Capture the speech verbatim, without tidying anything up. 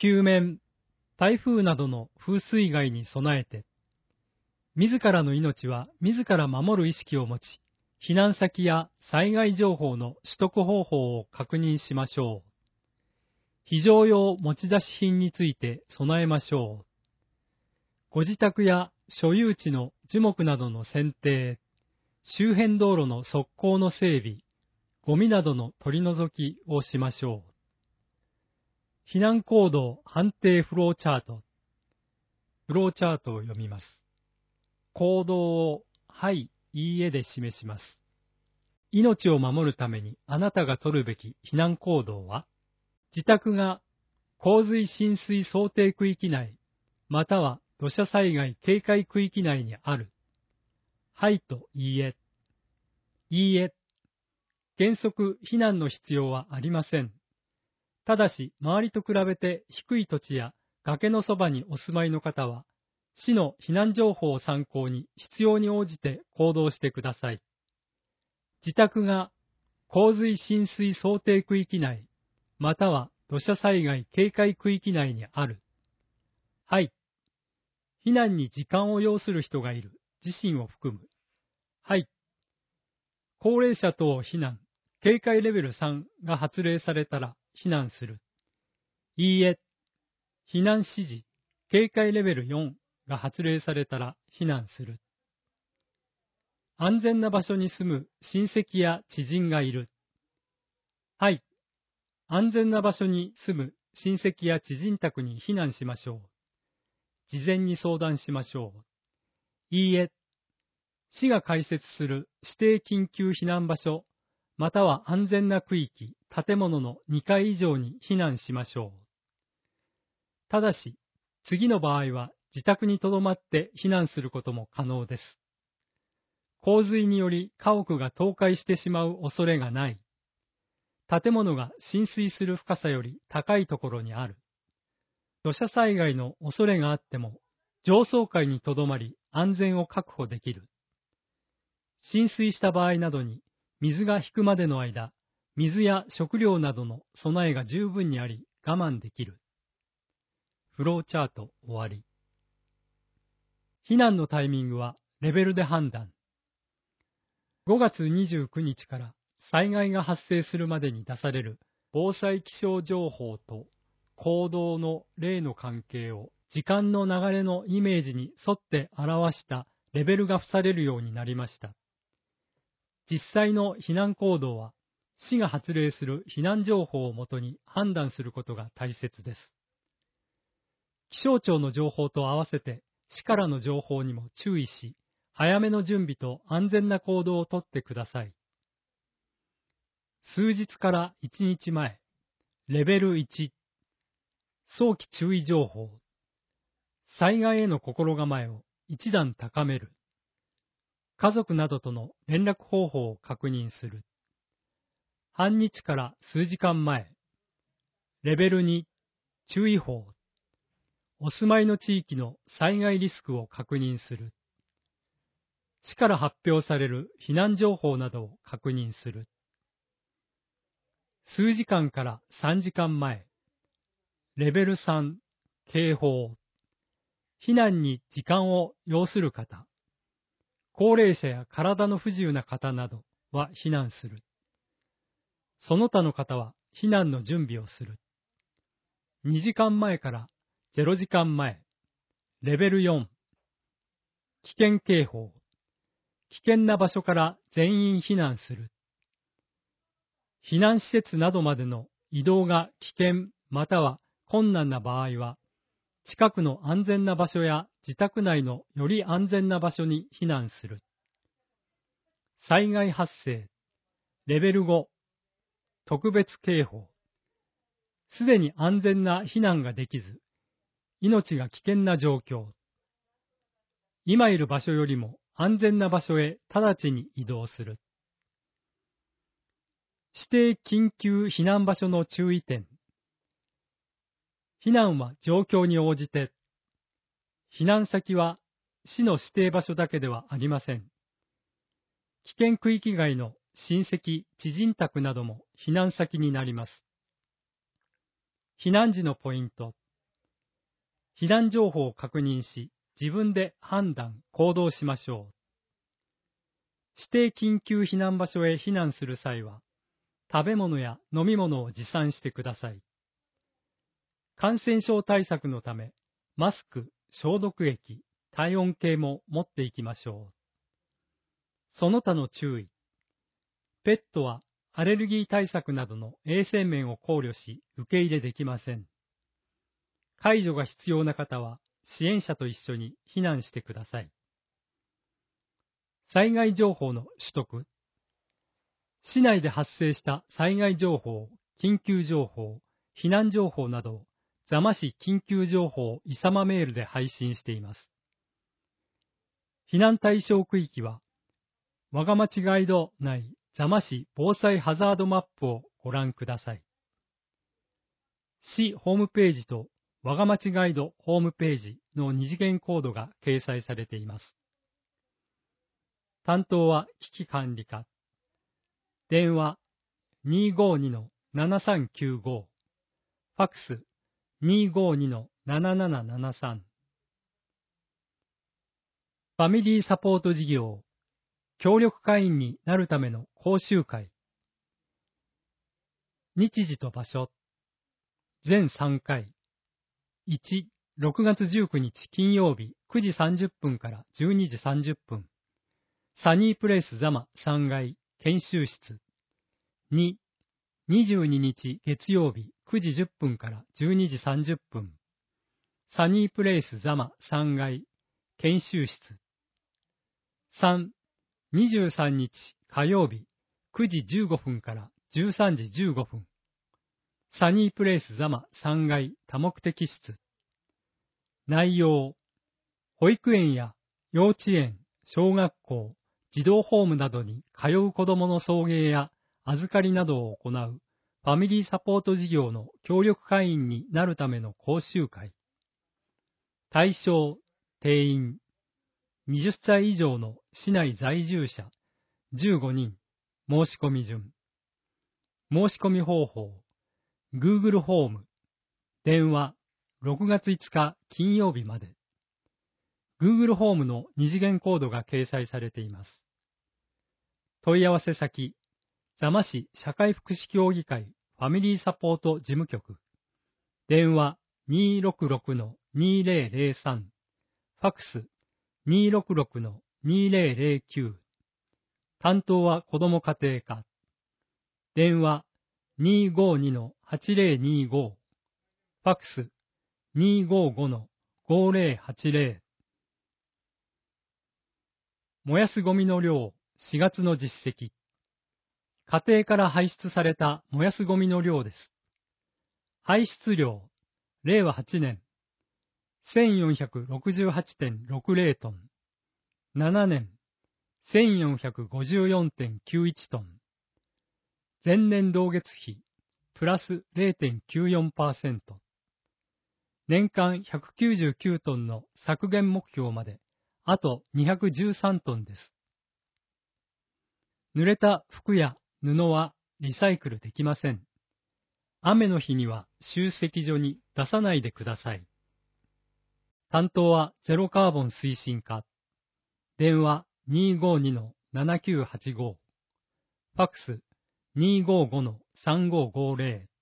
急面、台風などの風水害に備えて、自らの命は自ら守る意識を持ち、避難先や災害情報の取得方法を確認しましょう。非常用持ち出し品について備えましょう。ご自宅や所有地の樹木などの剪定、周辺道路の側溝の整備、ゴミなどの取り除きをしましょう。避難行動判定フローチャート。フローチャートを読みます。行動をはい、いいえで示します。命を守るためにあなたが取るべき避難行動は、自宅が洪水浸水想定区域内、または土砂災害警戒区域内にある。はいといいえ。いいえ。原則避難の必要はありません。ただし、周りと比べて低い土地や崖のそばにお住まいの方は、市の避難情報を参考に必要に応じて行動してください。自宅が洪水浸水想定区域内、または土砂災害警戒区域内にある。はい。避難に時間を要する人がいる。自身を含む。はい。高齢者等避難、警戒レベルさんが発令されたら避難する。いいえ。避難指示、警戒レベルよんが発令されたら避難する。安全な場所に住む親戚や知人がいる。はい。安全な場所に住む親戚や知人宅に避難しましょう。事前に相談しましょう。いいえ。市が開設する指定緊急避難場所、または安全な区域、建物のにかい以上に避難しましょう。ただし、次の場合は自宅に留まって避難することも可能です。洪水により家屋が倒壊してしまう恐れがない。建物が浸水する深さより高いところにある。土砂災害の恐れがあっても、上層階にとどまり安全を確保できる。浸水した場合などに、水が引くまでの間、水や食料などの備えが十分にあり、我慢できる。フローチャート終わり。避難のタイミングはレベルで判断。ごがつにじゅうくにちから災害が発生するまでに出される防災気象情報と行動の例の関係を時間の流れのイメージに沿って表したレベルが付されるようになりました。実際の避難行動は市が発令する避難情報をもとに判断することが大切です。気象庁の情報と合わせて市からの情報にも注意し、早めの準備と安全な行動をとってください。数日からいちにちまえ、レベルいち、早期注意情報、災害への心構えを一段高める、家族などとの連絡方法を確認する、半日から数時間前、レベルに、注意報、お住まいの地域の災害リスクを確認する、市から発表される避難情報などを確認する、数時間からさんじかんまえ、レベルさん、警報、避難に時間を要する方、高齢者や体の不自由な方などは避難する。その他の方は避難の準備をする。にじかんまえからゼロじかんまえ、レベルよん、危険警報、危険な場所から全員避難する。避難施設などまでの移動が危険または困難な場合は、近くの安全な場所や自宅内のより安全な場所に避難する。災害発生、レベルご、特別警報。すでに安全な避難ができず、命が危険な状況。今いる場所よりも安全な場所へ直ちに移動する。指定緊急避難場所の注意点。避難は状況に応じて、避難先は市の指定場所だけではありません。危険区域外の親戚、知人宅なども避難先になります。避難時のポイント。 避難情報を確認し、自分で判断、行動しましょう。指定緊急避難場所へ避難する際は、食べ物や飲み物を持参してください。感染症対策のため、マスク、消毒液、体温計も持っていきましょう。その他の注意。ペットはアレルギー対策などの衛生面を考慮し、受け入れできません。介助が必要な方は、支援者と一緒に避難してください。災害情報の取得。市内で発生した災害情報、緊急情報、避難情報などを座間市緊急情報いさまメールで配信しています。避難対象区域は、わがまちガイド内座間市防災ハザードマップをご覧ください。市ホームページとわがまちガイドホームページの二次元コードが掲載されています。担当は危機管理課。電話 にーごーにのななさんきゅうご。ファックス にーごーにのななななななさん。ファミリーサポート事業協力会員になるための講習会。日時と場所。全さんかい。いち、ろくがつじゅうくにち金曜日くじさんじゅっぷんからじゅうにじさんじゅっぷん。サニープレイス座間さんがい研修室。に、にじゅうににち月曜日くじじゅっぷんからじゅうにじさんじゅっぷん。サニープレイス座間さんがい研修室。さん、にじゅうさんにち火曜日くじじゅうごふんからじゅうさんじじゅうごふん。サニープレイス座間さんがい多目的室。内容、保育園や幼稚園、小学校、児童ホームなどに通う子どもの送迎や預かりなどを行うファミリーサポート事業の協力会員になるための講習会。対象、定員、はたち以上の市内在住者じゅうごにん、申し込み順。申し込み方法、Google ホーム、電話、ろくがついつか金曜日まで。Google ホームの二次元コードが掲載されています。問い合わせ先、座間市社会福祉協議会ファミリーサポート事務局。電話 にーろくろくのにーぜろぜろさん。ファックス にーろくろくのにーぜろぜろきゅう。担当は子ども家庭課。電話 にーごーにのはちぜろにーご。ファックス にーごーごのごぜろはちぜろ。燃やすゴミの量しがつの実績。家庭から排出された燃やすゴミの量です。排出量、れいわはちねん、せんよんひゃくろくじゅうはちてんろくぜろトン。ななねん、せんよんひゃくごじゅうよんてんきゅういちトン。前年同月比、プラス れいてんきゅうよんパーセント。年間ひゃくきゅうじゅうきゅうトンの削減目標まで、あとにひゃくじゅうさんトンです。濡れた服や布はリサイクルできません。雨の日には集積所に出さないでください。担当はゼロカーボン推進課。電話 にーごーにのななきゅうはちご。ファックス にーごーごのさんごーごぜろ。